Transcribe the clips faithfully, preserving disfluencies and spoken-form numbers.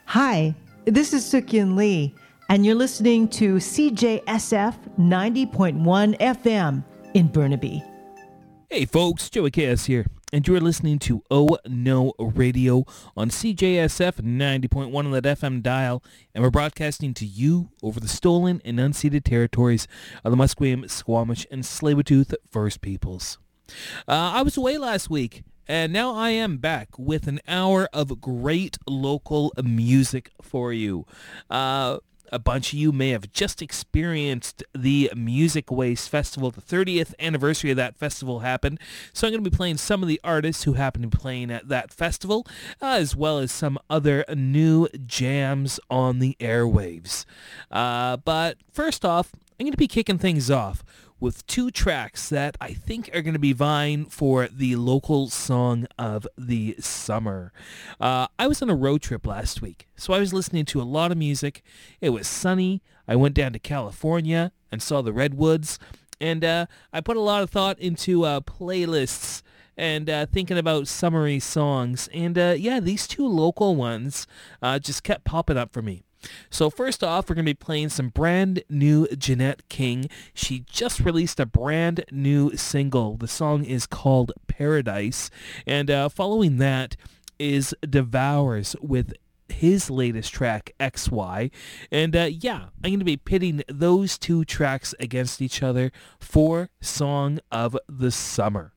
Hi, this is Sukyin Lee, and you're listening to C J S F ninety point one F M in Burnaby. Hey folks, Joey Chaos here, and you're listening to Oh No Radio on C J S F ninety point one on that F M dial, and we're broadcasting to you over the stolen and unceded territories of the Musqueam, Squamish, and Tsleil-Waututh First Peoples. Uh, I was away last week, and now I am back with an hour of great local music for you. Uh, a bunch of you may have just experienced the Music Waste Festival. The thirtieth anniversary of that festival happened, so I'm going to be playing some of the artists who happen to be playing at that festival, uh, as well as some other new jams on the airwaves. Uh, but first off, I'm going to be kicking things off with two tracks that I think are going to be vying for the local song of the summer. Uh, I was on a road trip last week, so I was listening to a lot of music. It was sunny. I went down to California and saw the redwoods, and uh, I put a lot of thought into uh, playlists and uh, thinking about summery songs. And uh, yeah, these two local ones uh, just kept popping up for me. So first off, we're going to be playing some brand new Jeanette King. She just released a brand new single. The song is called Paradise. And uh, following that is Devours with his latest track, X Y. And uh, yeah, I'm going to be pitting those two tracks against each other for Song of the Summer.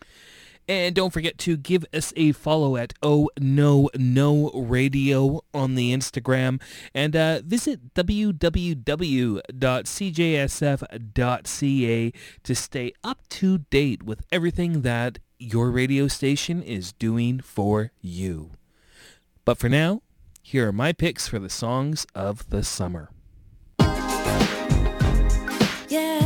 And don't forget to give us a follow at Oh No No Radio on the Instagram, and uh, visit w w w dot c j s f dot c a to stay up to date with everything that your radio station is doing for you. But for now, here are my picks for the songs of the summer. Yeah.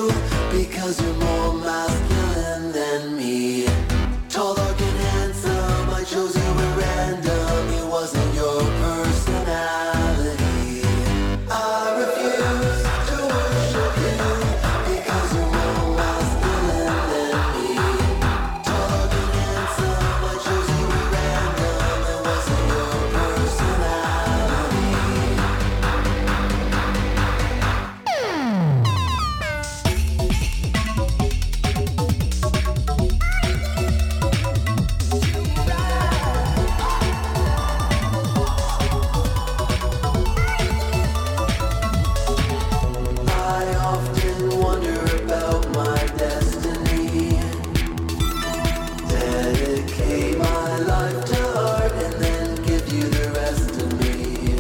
because you're more masculine than me. Tall, dark, and handsome, I chose you at random. It wasn't your personality. I refuse to worship you because you're more masculine than me. Tall, dark, and handsome, I chose you at random. It wasn't your personality. I often wonder about my destiny. Dedicate my life to art and then give you the rest of me.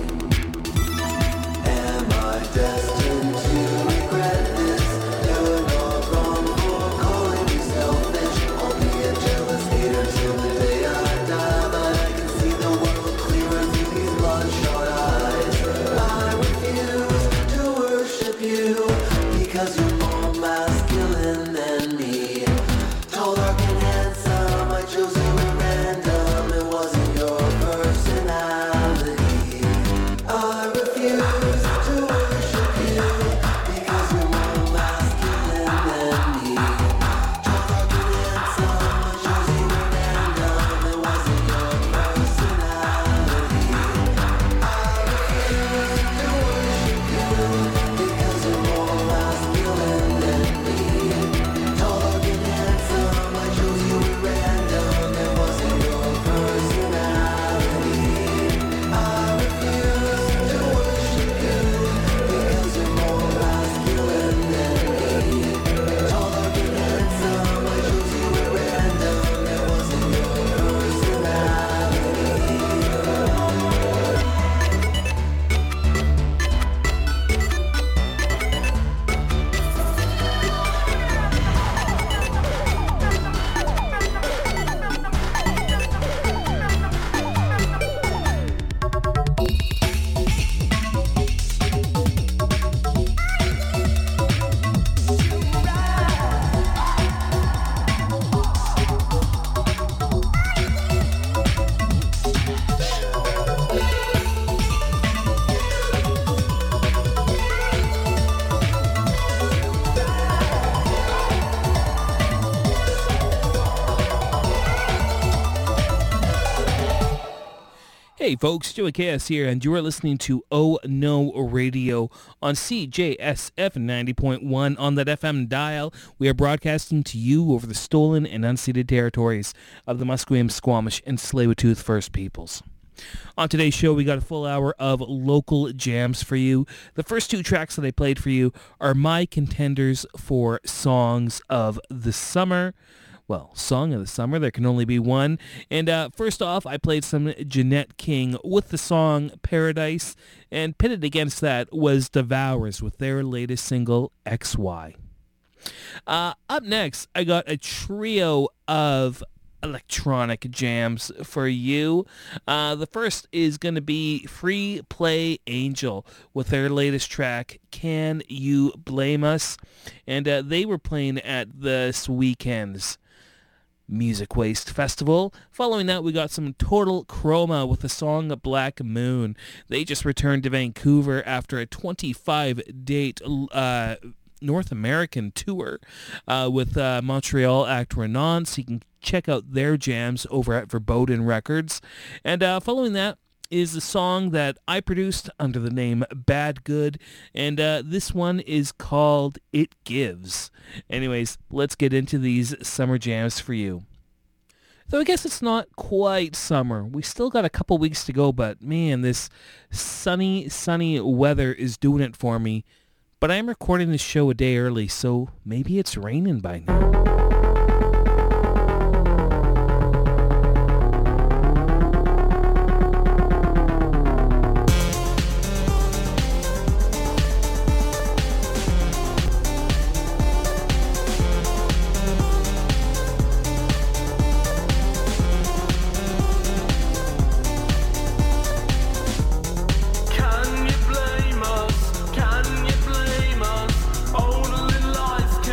Am I destined to regret this? You're not wrong for calling me selfish. I'll be a jealous hater till the day I die, but I can see the world clearer through these bloodshot eyes. I refuse to worship you because you're more masculine than me. Tall, dark, and handsome, I chose you at random. It wasn't your personality. I refuse to worship you because you're more masculine than me. Tall, dark, and handsome, I chose you at random. It wasn't your personality. I refuse to worship you because you're more masculine than me. Tall, dark, and handsome, I chose you at random. It wasn't your personality. I refuse to worship you because you're more masculine than me. Tall, dark, and handsome, I chose you at random. It wasn't your Hey folks, Joey Chaos here, and you are listening to Oh No Radio on C J S F ninety point one on that F M dial. We are broadcasting to you over the stolen and unceded territories of the Musqueam, Squamish, and Tsleil-Waututh First Peoples. On today's show, we got a full hour of local jams for you. The first two tracks that I played for you are my contenders for Songs of the Summer. Well, Song of the Summer, there can only be one. And uh, first off, I played some Jeanette King with the song Paradise, and pitted against that was Devourers with their latest single, X Y. Uh, up next, I got a trio of electronic jams for you. Uh, the first is going to be Free Play Angel with their latest track, Can You Blame Us? And uh, they were playing at this weekend's Music Waste Festival. Following that, we got some Total Chroma with the song Black Moon. They just returned to Vancouver after a twenty-five date uh, North American tour uh, with uh, Montreal Act Renonce. You can check out their jams over at Verboten Records. And uh, following that is a song that I produced under the name Bad Good, and uh, this one is called It Gives. Anyways, let's get into these summer jams for you. Though I guess it's not quite summer. We still got a couple weeks to go, but man, this sunny, sunny weather is doing it for me. But I am recording this show a day early, so maybe it's raining by now. Can you blame us? Can you blame us? All the little lies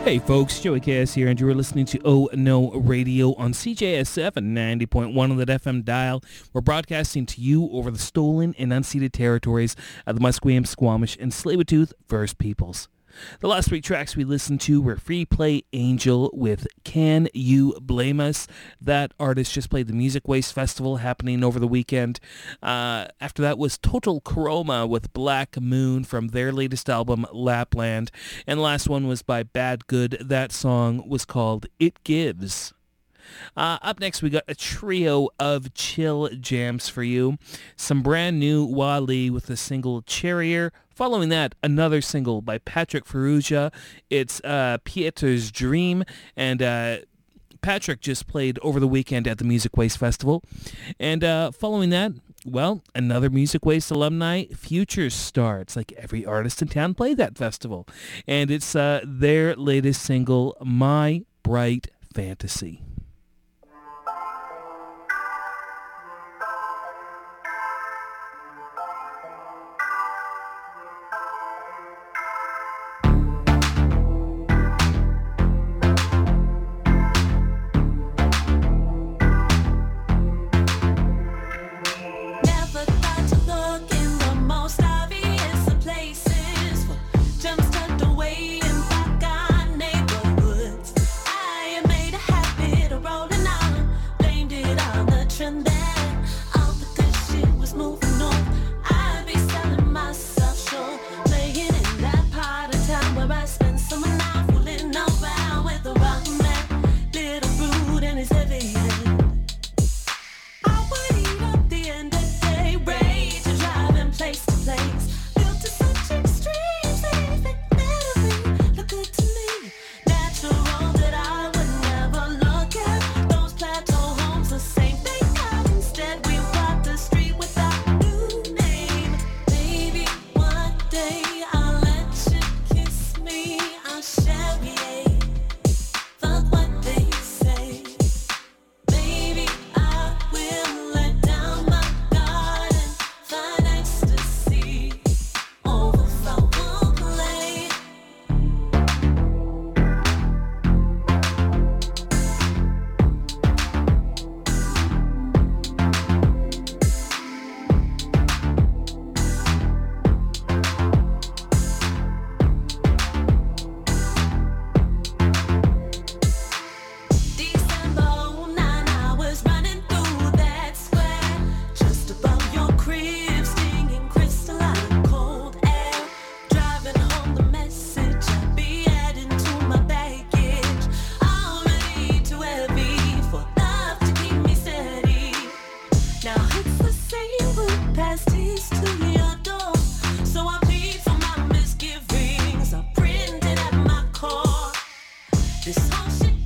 Hey folks, Joey Cass here, and you're listening to Oh No Radio on C J S F at ninety point one on the F M dial. We're broadcasting to you over the stolen and unceded territories of the Musqueam, Squamish, and Tsleil-Waututh First Peoples. The last three tracks we listened to were Free Play Angel with Can You Blame Us? That artist just played the Music Waste Festival happening over the weekend. Uh, after that was Total Chroma with Black Moon from their latest album, Lapland. And the last one was by Bad Good. That song was called It Gives. Uh, up next, we got a trio of chill jams for you. Some brand new Wale with the single Charrier. Following that, another single by Patrick Ferrugia. It's uh, Pieter's Dream, and uh, Patrick just played over the weekend at the Music Waste Festival. And uh, following that, well, another Music Waste alumni, Future Star. It's like every artist in town played that festival. And it's uh, their latest single, My Bright Fantasy. This whole shit